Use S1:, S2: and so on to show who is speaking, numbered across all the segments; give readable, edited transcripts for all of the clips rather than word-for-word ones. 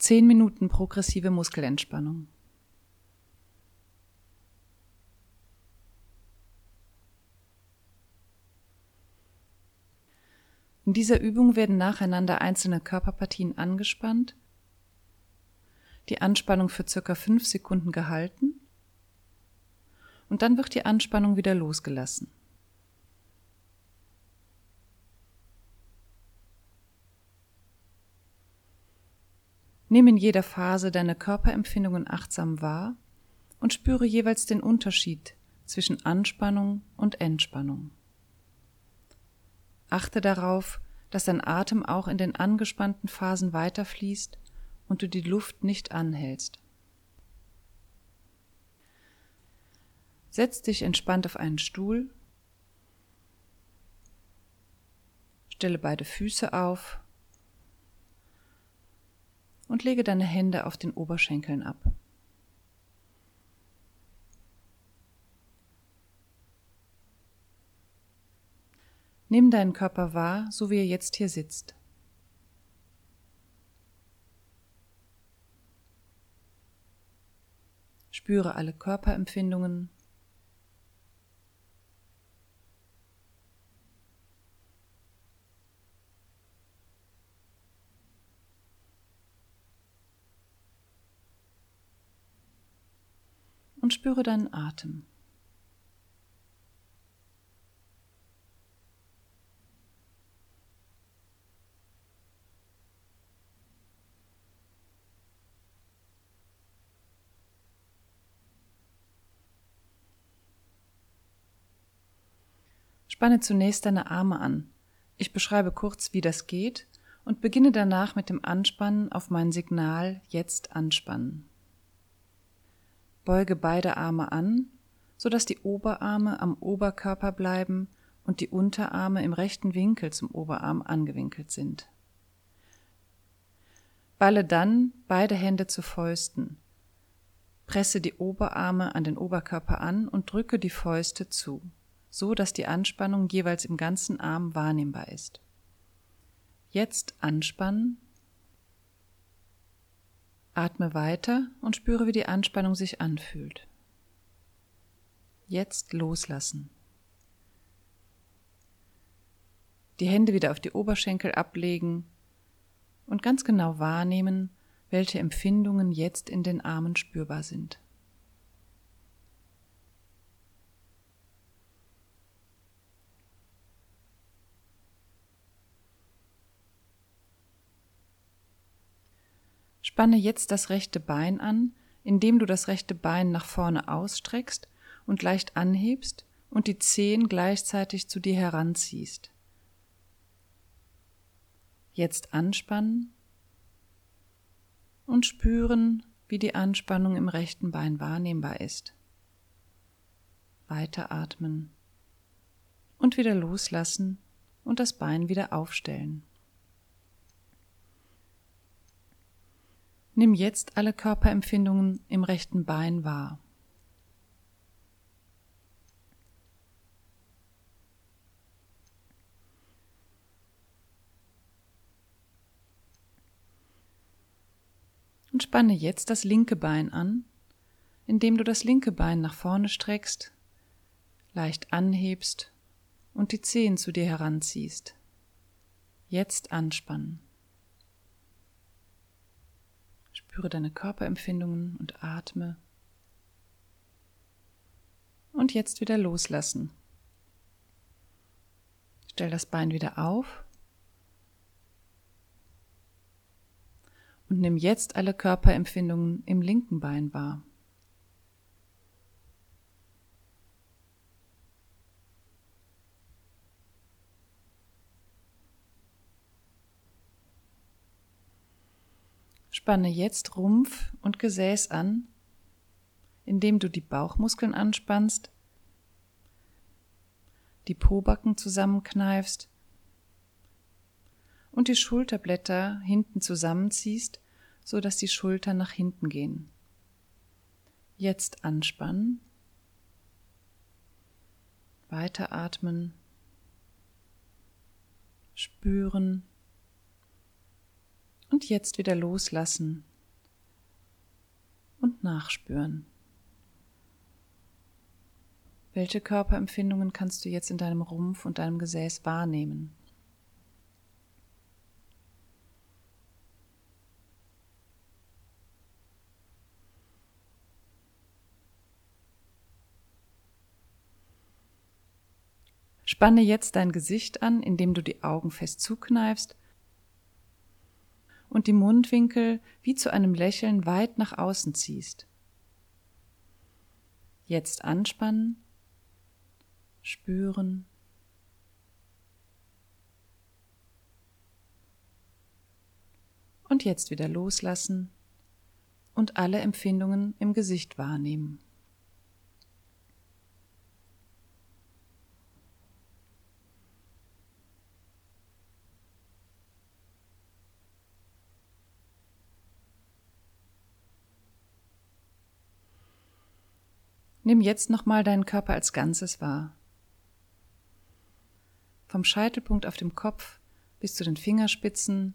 S1: 10 Minuten progressive Muskelentspannung. In dieser Übung werden nacheinander einzelne Körperpartien angespannt, die Anspannung für ca. 5 Sekunden gehalten und dann wird die Anspannung wieder losgelassen. Nimm in jeder Phase deine Körperempfindungen achtsam wahr und spüre jeweils den Unterschied zwischen Anspannung und Entspannung. Achte darauf, dass dein Atem auch in den angespannten Phasen weiterfließt und du die Luft nicht anhältst. Setz dich entspannt auf einen Stuhl, stelle beide Füße auf und lege deine Hände auf den Oberschenkeln ab. Nimm deinen Körper wahr, so wie er jetzt hier sitzt. Spüre alle Körperempfindungen. Und spüre deinen Atem. Spanne zunächst deine Arme an. Ich beschreibe kurz, wie das geht und beginne danach mit dem Anspannen auf mein Signal Jetzt anspannen. Beuge beide Arme an, sodass die Oberarme am Oberkörper bleiben und die Unterarme im rechten Winkel zum Oberarm angewinkelt sind. Balle dann beide Hände zu Fäusten. Presse die Oberarme an den Oberkörper an und drücke die Fäuste zu, so dass die Anspannung jeweils im ganzen Arm wahrnehmbar ist. Jetzt anspannen. Atme weiter und spüre, wie die Anspannung sich anfühlt. Jetzt loslassen. Die Hände wieder auf die Oberschenkel ablegen und ganz genau wahrnehmen, welche Empfindungen jetzt in den Armen spürbar sind. Spanne jetzt das rechte Bein an, indem du das rechte Bein nach vorne ausstreckst und leicht anhebst und die Zehen gleichzeitig zu dir heranziehst. Jetzt anspannen und spüren, wie die Anspannung im rechten Bein wahrnehmbar ist. Weiteratmen und wieder loslassen und das Bein wieder aufstellen. Nimm jetzt alle Körperempfindungen im rechten Bein wahr. Und spanne jetzt das linke Bein an, indem du das linke Bein nach vorne streckst, leicht anhebst und die Zehen zu dir heranziehst. Jetzt anspannen. Spüre deine Körperempfindungen und atme. Und jetzt wieder loslassen. Stell das Bein wieder auf und nimm jetzt alle Körperempfindungen im linken Bein wahr. Spanne jetzt Rumpf und Gesäß an, indem du die Bauchmuskeln anspannst, die Pobacken zusammenkneifst und die Schulterblätter hinten zusammenziehst, sodass die Schultern nach hinten gehen. Jetzt anspannen, weiteratmen, spüren und jetzt wieder loslassen und nachspüren. Welche Körperempfindungen kannst du jetzt in deinem Rumpf und deinem Gesäß wahrnehmen? Spanne jetzt dein Gesicht an, indem du die Augen fest zukneifst und die Mundwinkel wie zu einem Lächeln weit nach außen ziehst. Jetzt anspannen, spüren und jetzt wieder loslassen und alle Empfindungen im Gesicht wahrnehmen. Nimm jetzt nochmal deinen Körper als Ganzes wahr. Vom Scheitelpunkt auf dem Kopf bis zu den Fingerspitzen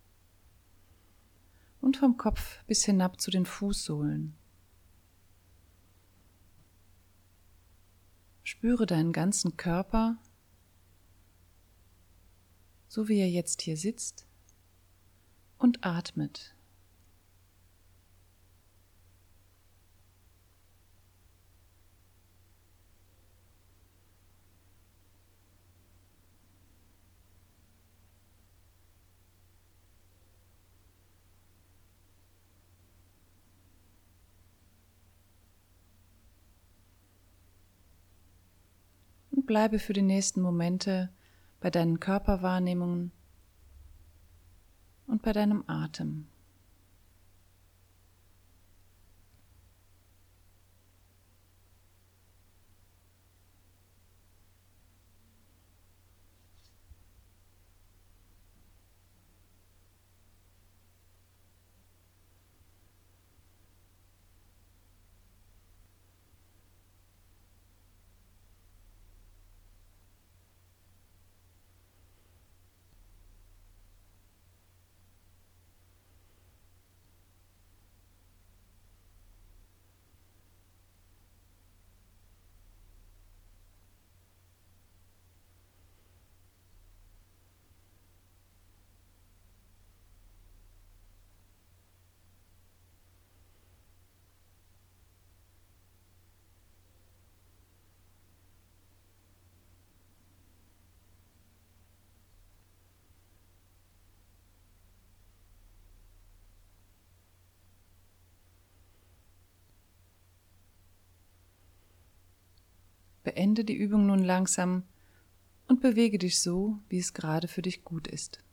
S1: und vom Kopf bis hinab zu den Fußsohlen. Spüre deinen ganzen Körper, so wie er jetzt hier sitzt, und atmet. Und bleibe für die nächsten Momente bei deinen Körperwahrnehmungen und bei deinem Atem. Beende die Übung nun langsam und bewege dich so, wie es gerade für dich gut ist.